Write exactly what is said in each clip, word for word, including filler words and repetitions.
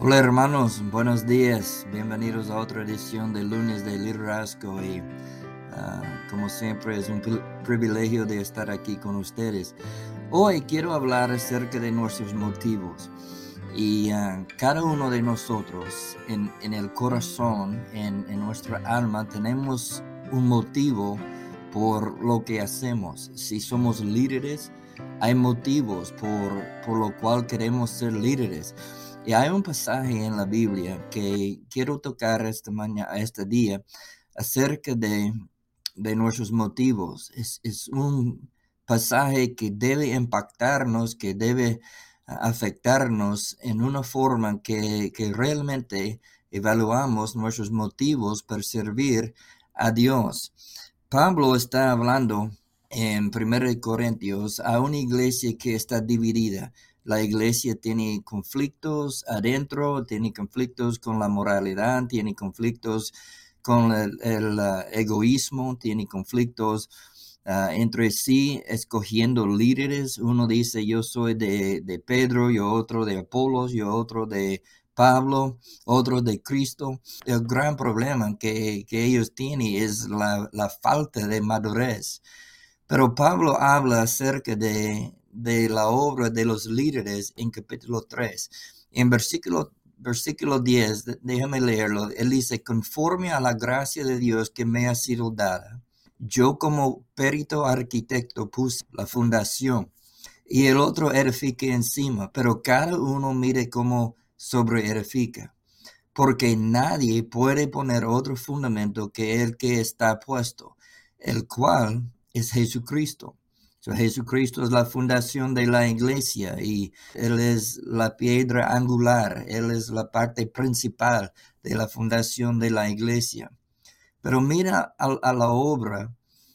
Hola hermanos, buenos días, bienvenidos a otra edición de Lunes de Liderazgo y uh, como siempre es un privilegio de estar aquí con ustedes. Hoy quiero hablar acerca de nuestros motivos y uh, cada uno de nosotros en, en el corazón, en, en nuestra alma tenemos un motivo por lo que hacemos. Si somos líderes, hay motivos por, por lo cual queremos ser líderes. Y hay un pasaje en la Biblia que quiero tocar esta mañana, este día acerca de, de nuestros motivos. Es, es un pasaje que debe impactarnos, que debe afectarnos en una forma que, que realmente evaluamos nuestros motivos para servir a Dios. Pablo está hablando en primera de Corintios a una iglesia que está dividida. La iglesia tiene conflictos adentro, tiene conflictos con la moralidad, tiene conflictos con el, el uh, egoísmo, tiene conflictos uh, entre sí, escogiendo líderes. Uno dice, yo soy de, de Pedro, yo otro de Apolos, yo otro de Pablo, otro de Cristo. El gran problema que, que ellos tienen es la, la falta de madurez. Pero Pablo habla acerca de, de la obra de los líderes en capítulo tres. En versículo, versículo diez, déjame leerlo. Él dice, conforme a la gracia de Dios que me ha sido dada, yo como perito arquitecto puse la fundación y el otro edifique encima, pero cada uno mire cómo sobre edifica. Porque nadie puede poner otro fundamento que el que está puesto, el cual es Jesucristo. So, Jesucristo es la fundación de la iglesia y Él es la piedra angular, Él es la parte principal de la fundación de la iglesia. Pero mira a, a la obra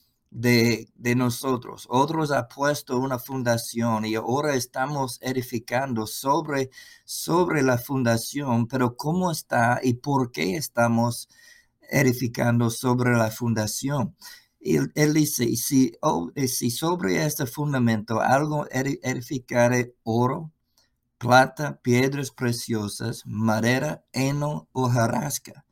de, de nosotros. Otros han puesto una fundación y ahora estamos edificando sobre, sobre la fundación, pero ¿cómo está y por qué estamos edificando sobre la fundación? Él, él dice, si, oh, si sobre este fundamento algo edificare oro, plata, piedras preciosas, madera, heno o hojarasca,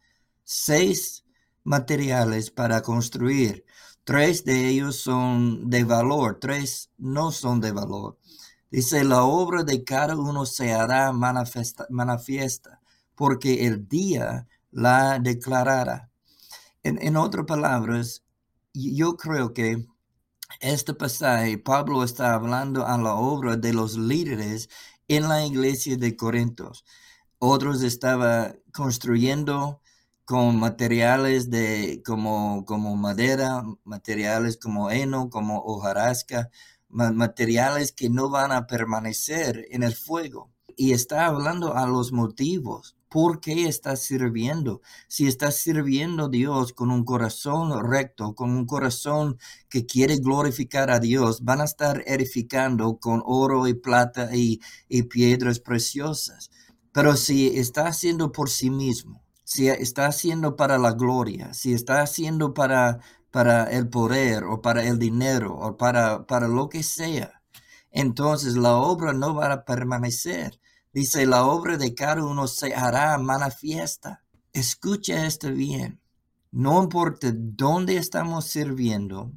seis materiales para construir. Tres de ellos son de valor, tres no son de valor. Dice, la obra de cada uno se hará manifiesta, manifiesta porque el día la declarará. En, en otras palabras, yo creo que este pasaje, Pablo está hablando a la obra de los líderes en la iglesia de Corintios. Otros estaban construyendo con materiales de, como, como madera, materiales como heno, como hojarasca, materiales que no van a permanecer en el fuego. Y está hablando a los motivos. ¿Por qué estás sirviendo? Si estás sirviendo a Dios con un corazón recto, con un corazón que quiere glorificar a Dios, van a estar edificando con oro y plata y, y piedras preciosas. Pero si está haciendo por sí mismo, si está haciendo para la gloria, si está haciendo para, para el poder o para el dinero o para, para lo que sea, entonces la obra no va a permanecer. Dice, la obra de cada uno se hará manifiesta. Escucha esto bien. No importa dónde estamos sirviendo,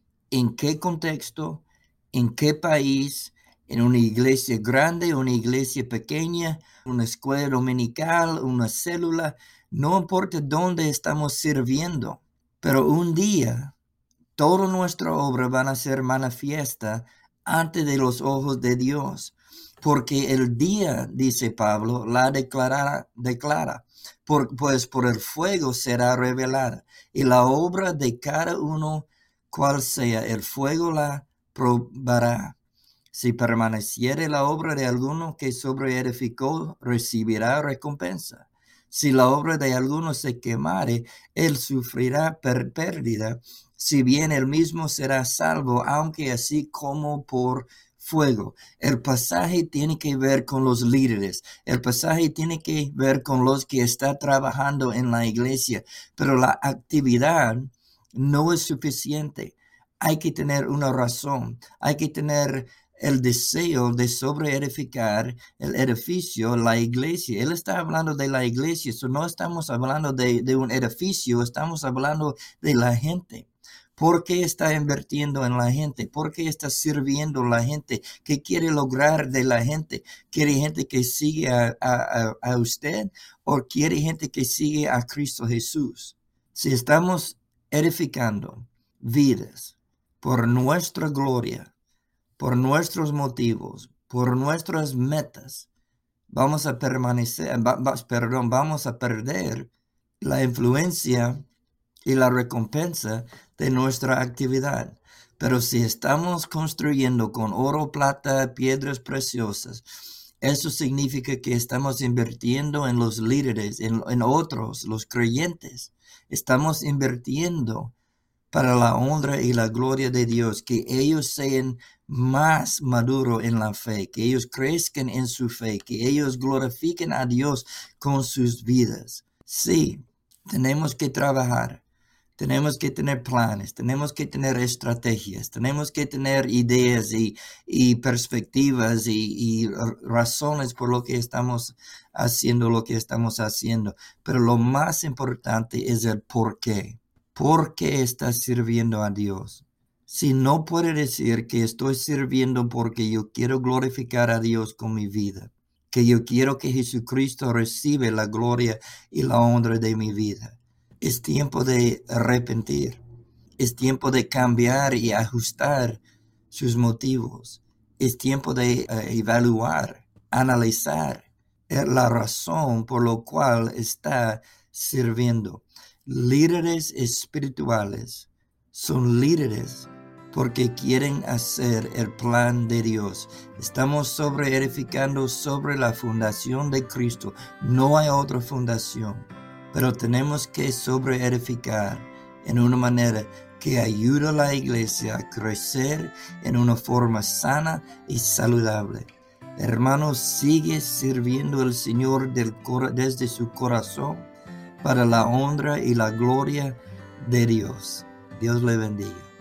en qué contexto, en qué país, en una iglesia grande, una iglesia pequeña, una escuela dominical, una célula, no importa dónde estamos sirviendo, pero un día toda nuestra obra va a ser manifiesta ante de los ojos de Dios, porque el día, dice Pablo, la declara, declara por, pues por el fuego será revelada, y la obra de cada uno, cual sea, el fuego la probará. Si permaneciere la obra de alguno que sobreedificó, recibirá recompensa. Si la obra de alguno se quemare, él sufrirá per pérdida, si bien él mismo será salvo, aunque así como por fuego. El pasaje tiene que ver con los líderes. El pasaje tiene que ver con los que están trabajando en la iglesia, pero la actividad no es suficiente. Hay que tener una razón, hay que tener el deseo de sobreedificar el edificio, la iglesia. Él está hablando de la iglesia, so no estamos hablando de, de un edificio, estamos hablando de la gente. ¿Por qué está invirtiendo en la gente? ¿Por qué está sirviendo a la gente? ¿Qué quiere lograr de la gente? ¿Quiere gente que sigue a, a, a usted o quiere gente que sigue a Cristo Jesús? Si estamos edificando vidas por nuestra gloria, por nuestros motivos, por nuestras metas, vamos a permanecer, va, va, perdón, vamos a perder la influencia y la recompensa de nuestra actividad. Pero si estamos construyendo con oro, plata, piedras preciosas, eso significa que estamos invirtiendo en los líderes, en, en otros, los creyentes. Estamos invirtiendo para la honra y la gloria de Dios, que ellos sean más maduros en la fe, que ellos crezcan en su fe, que ellos glorifiquen a Dios con sus vidas. Sí, tenemos que trabajar, tenemos que tener planes, tenemos que tener estrategias, tenemos que tener ideas y, y perspectivas y, y razones por lo que estamos haciendo, lo que estamos haciendo. Pero lo más importante es el por qué. ¿Por qué estás sirviendo a Dios? Si no puede decir que estoy sirviendo porque yo quiero glorificar a Dios con mi vida, que yo quiero que Jesucristo reciba la gloria y la honra de mi vida. Es tiempo de arrepentir. Es tiempo de cambiar y ajustar sus motivos. Es tiempo de uh, evaluar, analizar la razón por la cual está sirviendo. Líderes espirituales son líderes porque quieren hacer el plan de Dios. Estamos sobre edificando sobre la fundación de Cristo. No hay otra fundación, pero tenemos que sobre edificar en una manera que ayude a la iglesia a crecer en una forma sana y saludable. Hermano, sigue sirviendo al Señor del, desde su corazón, para la honra y la gloria de Dios. Dios le bendiga.